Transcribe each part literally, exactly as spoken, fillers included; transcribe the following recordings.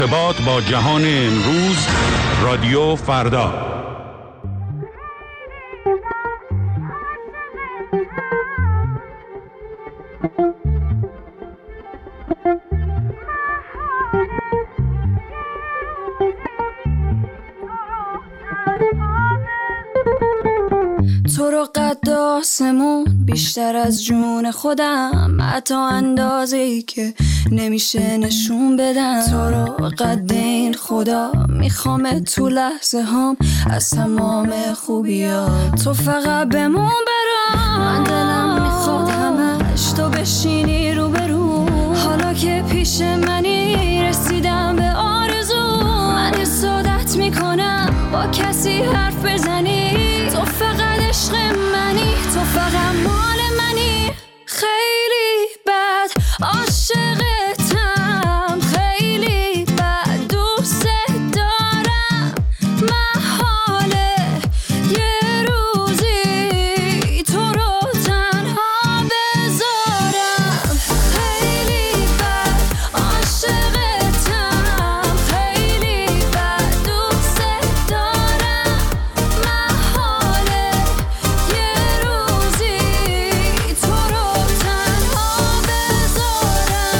ارتباط با جهان امروز، رادیو فردا. تو رو قد آسمون بیشتر از جون خودم، حتی اندازه‌ای که نمیشه نشون بدم. تو رو قد این خدا میخوام تو لحظه هام از تمام خوبیات تو فقط بمون برام. من دلم میخواد همش تو بشینی رو برو، حالا که پیش منی رسیدم به آرزو. من حسادت میکنم با کسی حرف بزنی، تو فقط عشق منی، تو فقط مال منی. خیلی بد عاشقتم، خیلی بد دوست دارم. محاله یه روزی تو رو تنها بذارم. خیلی بد عاشقتم، خیلی بد دوست دارم. محاله یه روزی تو رو تنها بذارم.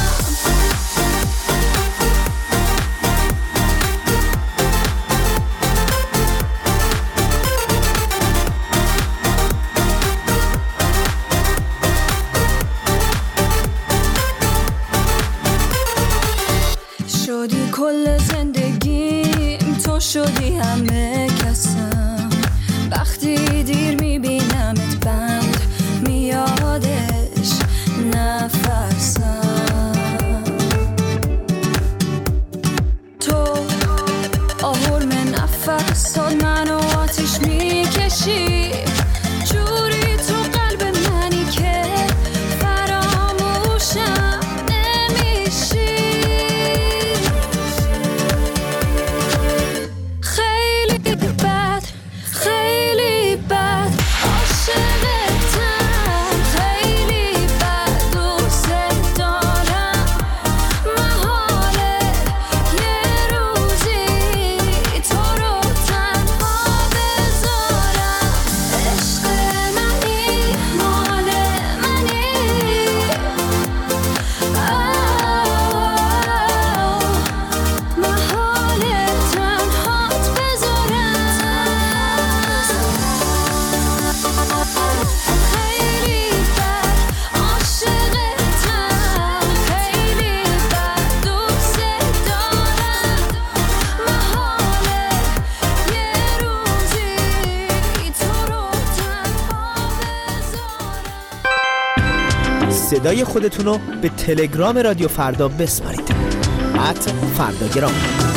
شدی کل زندگیم، تو شدی همه کسم. وقتی دیر میبینمت بند میادش نفسم. تو آهرم نفسات منو آتیش میکشی، جوری تو قلب منی که فراموشم نمیشی. خیلی بد، خیلی بد عاشقتم، خیلی بد دوست دارم. محاله یه روزی تو رو تنها بذارم. عشق منی، مال منی. محاله تنهات بذارم. خیلی بد عاشقتم، خیلی بد دوست دارم. محاله یه روزی تو رو تنها بذارم. صدای خودتون رو به تلگرام رادیو فردا بسپارید. ات فرداگرام.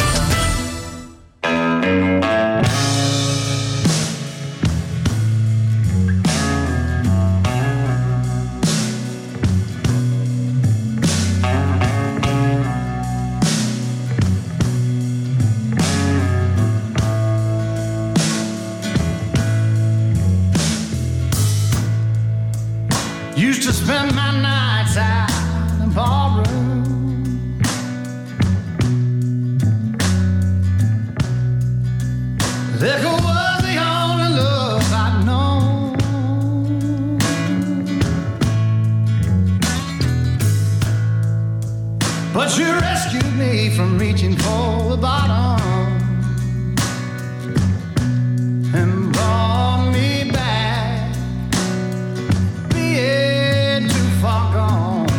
Used to spend my nights out in ballroom. Liquor was the only love I'd known. But you rescued me from reaching for the bottom and brought me back, being too far gone.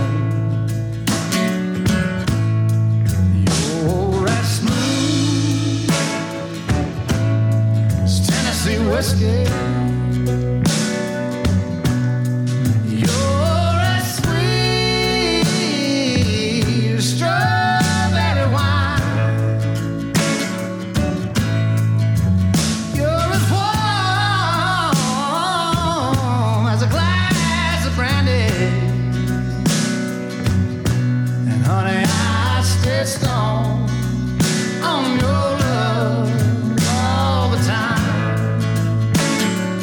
You're as smooth as Tennessee whiskey. You're as sweet as strawberry wine. You're as warm as a glass of brandy. And honey, I stay strong on your love all the time.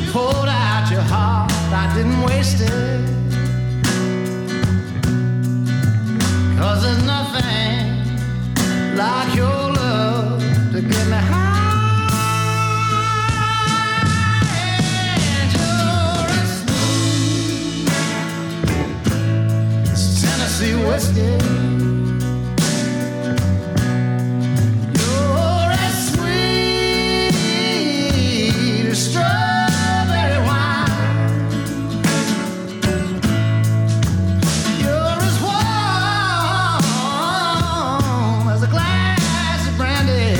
poured out your heart, I didn't waste it. 'Cause there's nothing like your love to get me high. And you're as smooth as Tennessee whiskey. You're as sweet as strawberry wine. You're as warm as a glass of brandy.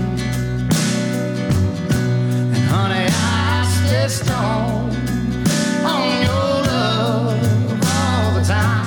And honey, I stay stoned on your love all the time.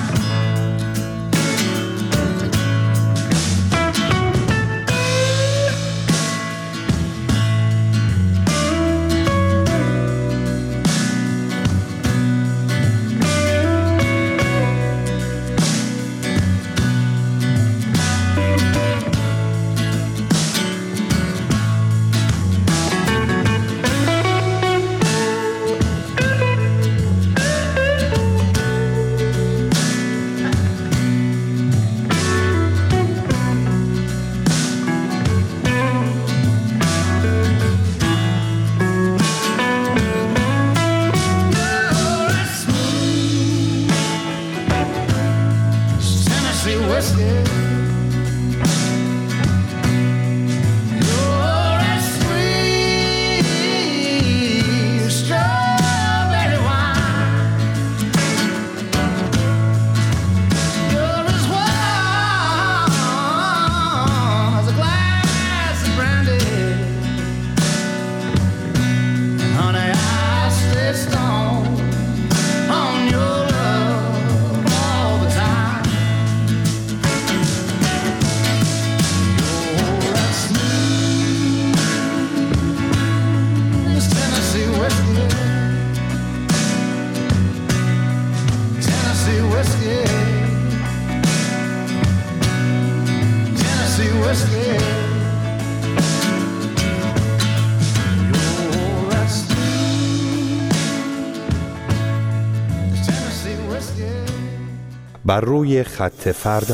بر روی خط فردا.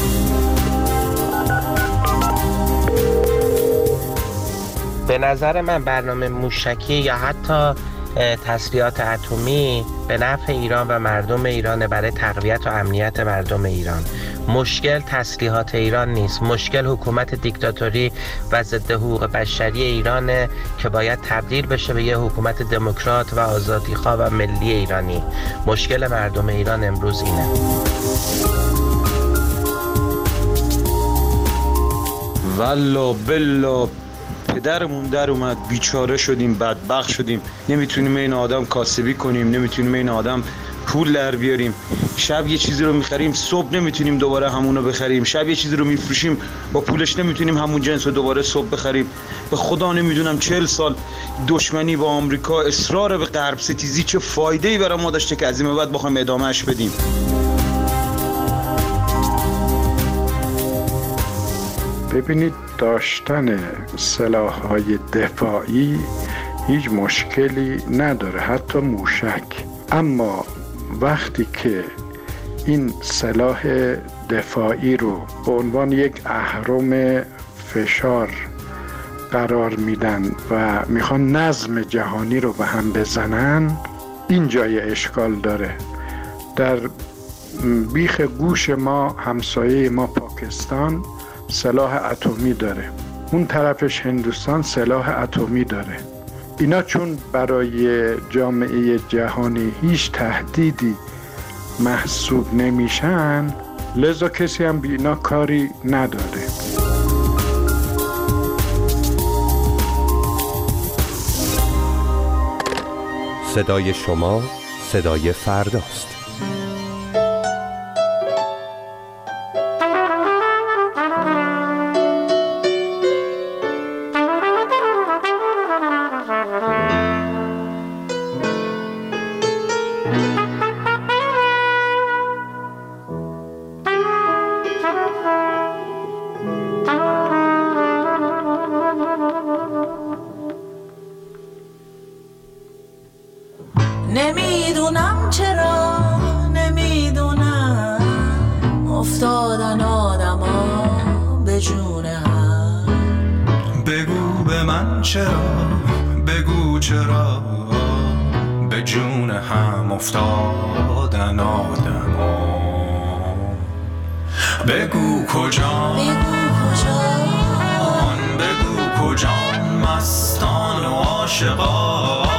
به نظر من برنامه موشکی یا حتی تسلیحات اتمی به نفع ایران و مردم ایران برای تقویت و امنیت مردم ایران. مشکل تسلیحات ایران نیست، مشکل حکومت دیکتاتوری و ضد حقوق بشری ایرانه که باید تبدیل بشه به یه حکومت دموکرات و آزادیخواه و ملی ایرانی. مشکل مردم ایران امروز اینه. والله بالله پدرمون در اومد، بیچاره شدیم، بدبخت شدیم، نمیتونیم این آدم کاسبی کنیم، نمیتونیم این آدم پول در بیاریم. شب یه چیزی رو میخریم، صبح نمیتونیم دوباره همونو بخریم. شب یه چیزی رو میفروشیم، با پولش نمیتونیم همون جنس رو دوباره صبح بخریم. به خدا نمیدونم چهل سال دشمنی با آمریکا، اصرار به غرب ستیزی چه فایده‌ای برای ما داشته که از این بعد بخوایم ادامهش بدیم. ببینید، داشتن سلاح‌های دفاعی هیچ مشکلی نداره، حتی موشک. اما وقتی که این سلاح دفاعی رو به عنوان یک اهرم فشار قرار میدن و میخوان نظم جهانی رو به هم بزنن، این جای اشکال داره. در بیخ گوش ما همسایه ما پاکستان سلاح اتمی داره، اون طرفش هندوستان سلاح اتمی داره. اینا چون برای جامعه جهانی هیچ تهدیدی محسوب نمیشن، لذا کسی هم بی اینا کاری نداره. صدای شما صدای فرداست. نمیدونم چرا، نمیدونم افتادن آدم ها به جون هم. بگو به من چرا، بگو چرا به جون هم افتادن آدم ها. بگو کجا، بگو کجا، بگو کجا مستان و عاشقان.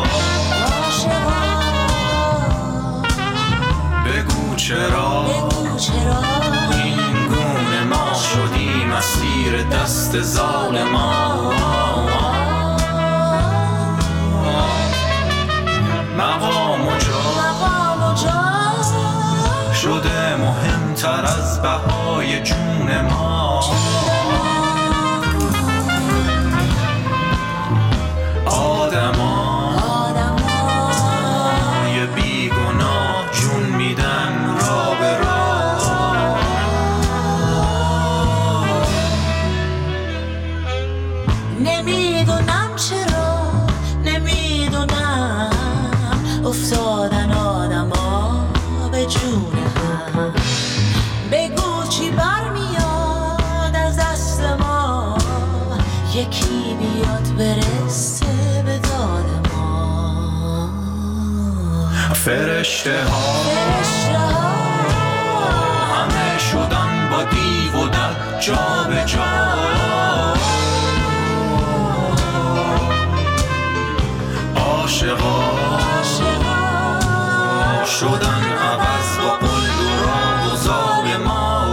بگو چرا، بگو چرا این گونه ما شدیم اسیر دست ظالمان. مقام و جا، مقام و جا شده مهمتر از بهای جون ما. آدما آدمای بیگناه جون میدن را به راه. نمیدونم چرا، نمیدونم افتادن آدم ها به جون هم. بگو چی برمیاد از دست ما، یکی بیاد برسه به داد ما. فرشته ها همه شدن با دیو و دد جا به جا. عاشقا شدن عوض با قلب و راه و زال ما.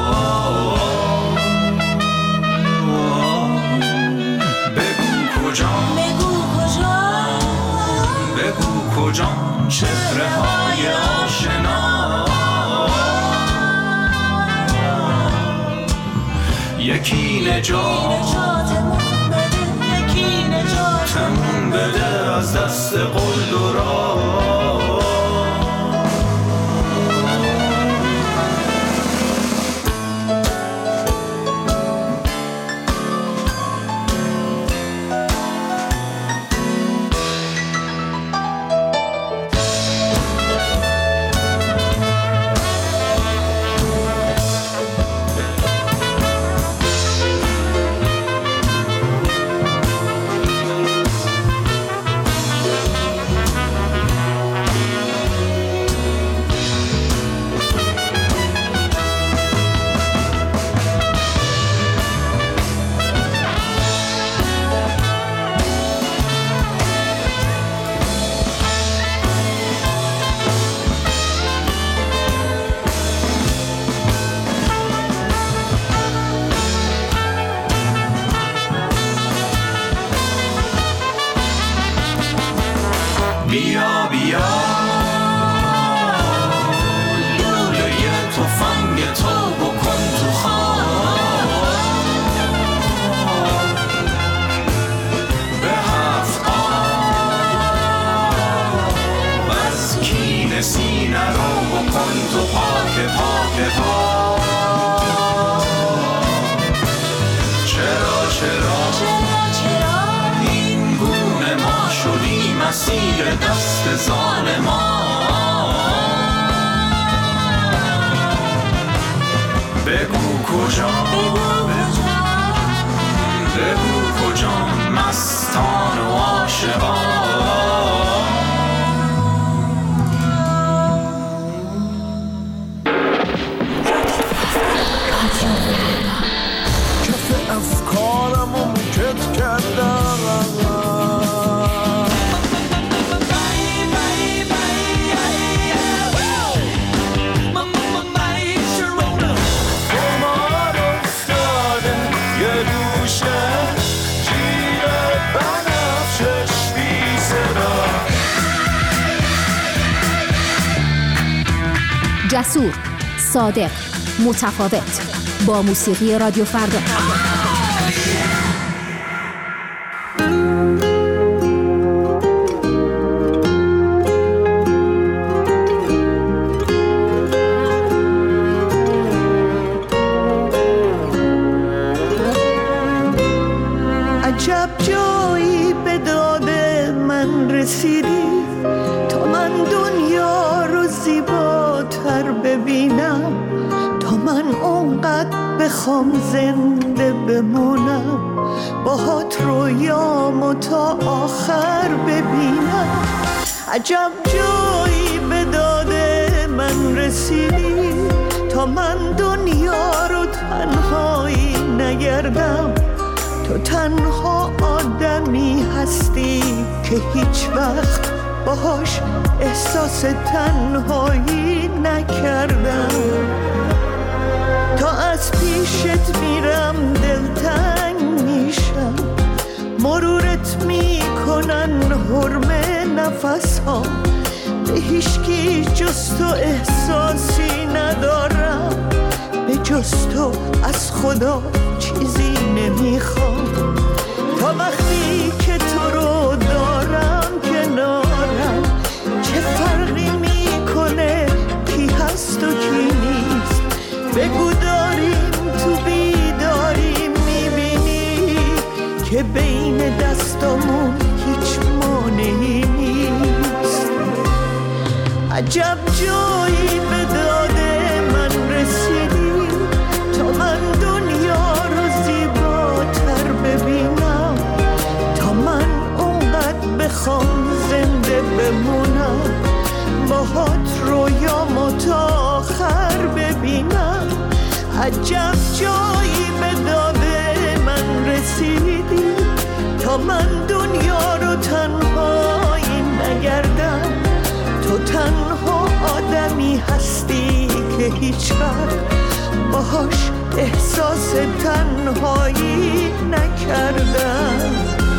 بگو کجا، بگو کجا، بگو کجا چهره های آشنا. یکی نجاتمون بده، یکی نجاتمون بده از دست قلب و راه. بیا بیا لوله تفنگ تو بکن تو خواب. به هفت آب از کین سینه رو بکن تو پاک پاک پاک. چرا چرا چرا این گونه ما شدیم اسیر دست ظالمان. بگو کجا، بگو کجا مستان و عاشقان. کف افکارمو میکت کردم. جسور، صادق، متفاوت، با موسیقی رادیو فردا. عجب جایی به داد من رسیدی، تا من بخوام زنده بمونم، باهات رویامو تا آخر ببینم. عجب جایی به داد من رسیدی تا من دنیا رو تنهایی نگردم. تو تنها آدمی هستی که هیچ وقت باهاش احساس تنهایی نکردم. تا از پیشت میرم دلتنگ میشم، مرورت میکنن حرمه نفس ها. به هیچکی جز تو احساسی ندارم، به جز تو از خدا چیزی نمیخوام. تا وقتی که تو رو دارم کنارم، چه فرقی میکنه کی هست و کی نیست. بگو داریم تو بیداری میبینی که بین دستامون هیچ مانعی نیست. عجب جایی به داد من رسیدی تا من دنیا رو زیباتر ببینم. تا من اونقدر بخوام زنده بمونم، باهات رویامو تا آخر ببینم. عجب جایی به داد من رسیدی تا من دنیا رو تنهایی نگردم. تو تنها آدمی هستی که هیچ وقت باهاش احساس تنهایی نکردم.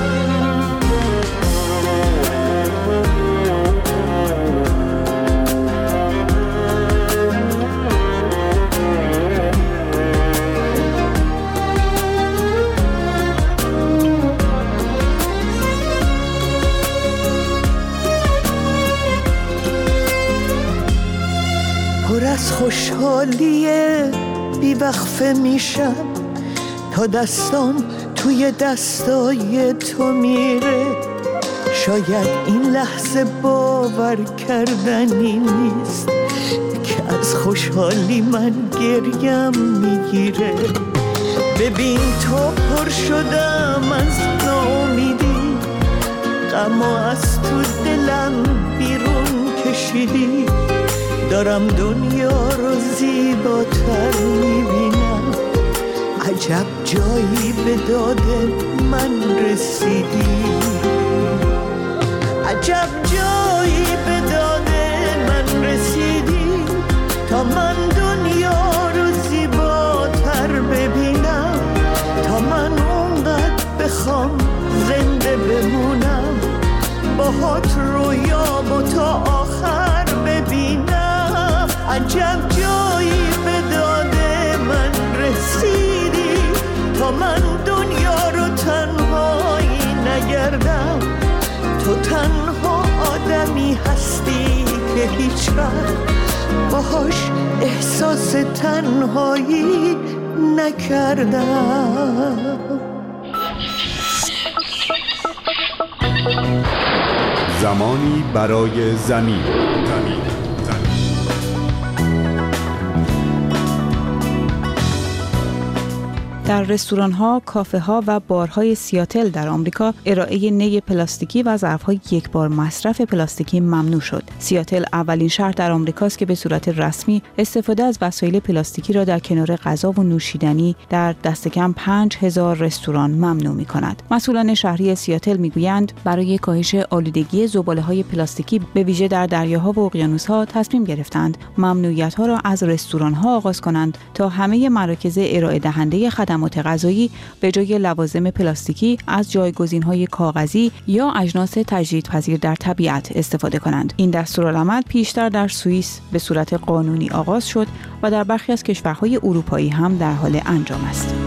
پر از خوشحالیه بیوقفه میشم تا دستام توی دستای تو میره. شاید این لحظه باور کردنی نیست که از خوشحالی من گریم میگیره. ببین تو پر شدم از ناامیدی، غم از تو دلم بیرون کشیدی. دارم دنیا رو زیباتر میبینم. عجب جایی به داد من رسیدی. عجب جایی به داد من رسیدی تا من دنیا رو زیباتر ببینم. تا من اونقدر بخوام زنده بمونم، باهات رویامو تا آخر ببینم. عجب جایی به داد من رسیدی تا من دنیا رو تنهایی نگردم. تو تنها آدمی هستی که هیچ وقت باهاش احساس تنهایی نکردم. زمانی برای زمین. در رستوران‌ها، کافه‌ها و بارهای سیاتل در آمریکا ارائه نی پلاستیکی و ظرف‌های یک بار مصرف پلاستیکی ممنوع شد. سیاتل اولین شهر در آمریکاست که به صورت رسمی استفاده از وسایل پلاستیکی را در کنار غذا و نوشیدنی در دست کم پنج هزار رستوران ممنوع می‌کند. مسئولان شهری سیاتل می‌گویند برای کاهش آلودگی زباله‌های پلاستیکی به ویژه در دریاها و اقیانوس‌ها تصمیم گرفتند ممنوعیت‌ها را از رستوران‌ها آغاز کنند تا همه مراکز ارائه دهنده خدمات غذایی به جای لوازم پلاستیکی از جایگزین‌های کاغذی یا اجناس تجدیدپذیر در طبیعت استفاده کنند. این دستورالعمل پیشتر در سوئیس به صورت قانونی آغاز شد و در برخی از کشورهای اروپایی هم در حال انجام است.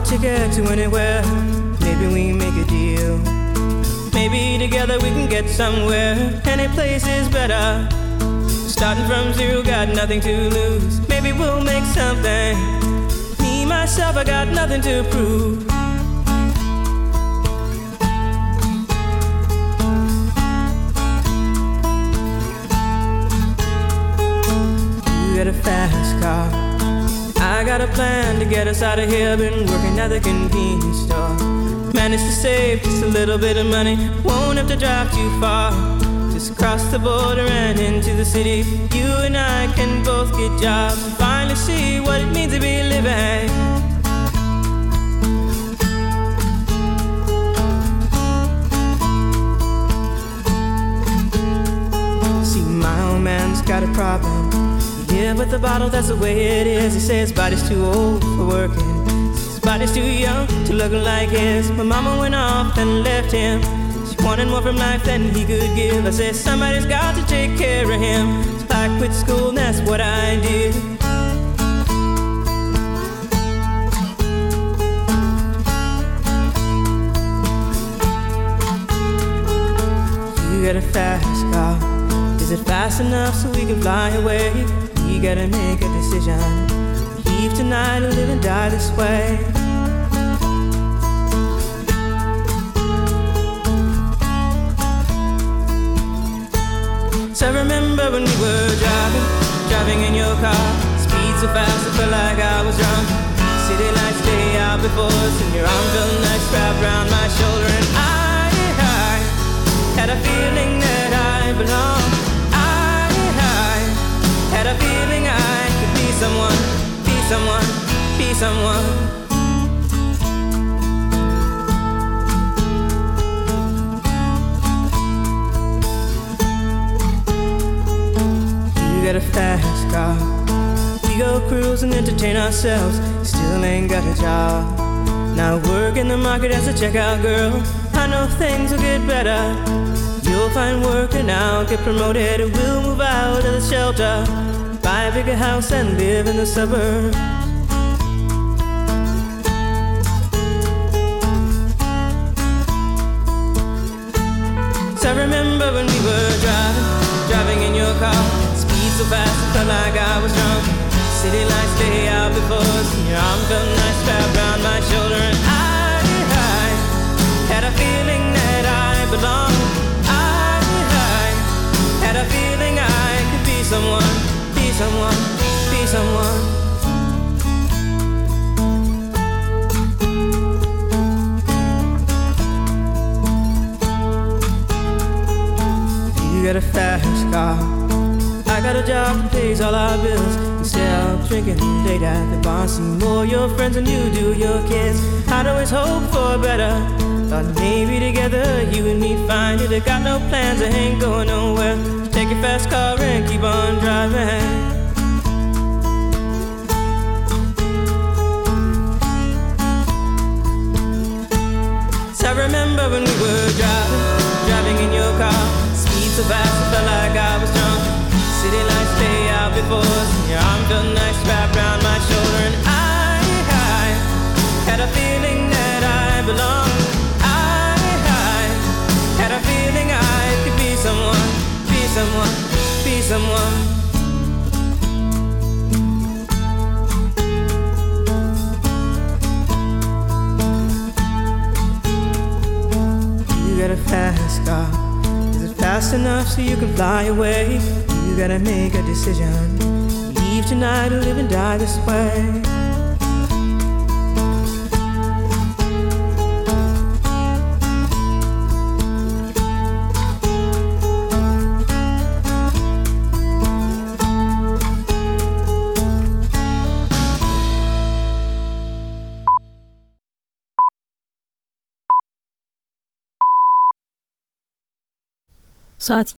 you get to anywhere? Maybe we make a deal. Maybe together we can get somewhere. Any place is better. Starting from zero, got nothing to lose. Maybe we'll make something. Me, myself, I got nothing to prove. You got a fast car. I got a plan to get us out of here. Been working at the convenience store. Managed to save just a little bit of money. Won't have to drive too far. Just across the border and into the city. You and I can both get jobs and finally see what it means to be living. See, my old man's got a problem. Yeah, with the bottle, that's the way it is. He says his body's too old for working. His body's too young to look like his. My mama went off and left him. She wanted more from life than he could give. I said somebody's got to take care of him. So I quit school and that's what I did. You got a fast car. Is it fast enough so we can fly away? We gotta make a decision. Leave tonight or live and die this way. So I remember when we were driving, driving in your car. Speed so fast I felt like I was drunk. City lights stay out before us, and your arm felt nice wrapped around my shoulder. And I, I had a feeling that I belonged. Had a feeling I could be someone, be someone, be someone. You got a fast car. We go cruise and entertain ourselves. Still ain't got a job. Now work in the market as a checkout girl. I know things will get better. You'll find work and I'll get promoted. We'll move out of the shelter, buy a bigger house and live in the suburbs. So I remember when we were driving, driving in your car. Speed so fast I felt like I was drunk. City lights stay out before us, and your arm felt nice wrapped around my shoulder. And I, I had a feeling that I belonged. Had a feeling I could be someone, be someone, be someone. You got a fast car. I got a job that pays all our bills. Instead of drinking late at the bar, see more your friends than you do your kids. I'd always hope for better. Thought maybe together you and me find it. I got no plans, I ain't going nowhere. Take your fast car and keep on driving. So I remember when we were driving, driving in your car. Speed so fast I felt like I was drunk. City lights stay out before us, and your arm felt nice wrapped around my shoulder. And I, I had a feeling that I belonged. Had a feeling I could be someone, be someone, be someone. You got a fast car. Is it fast enough so you can fly away? You gotta make a decision. Leave tonight or live and die this way. ساعت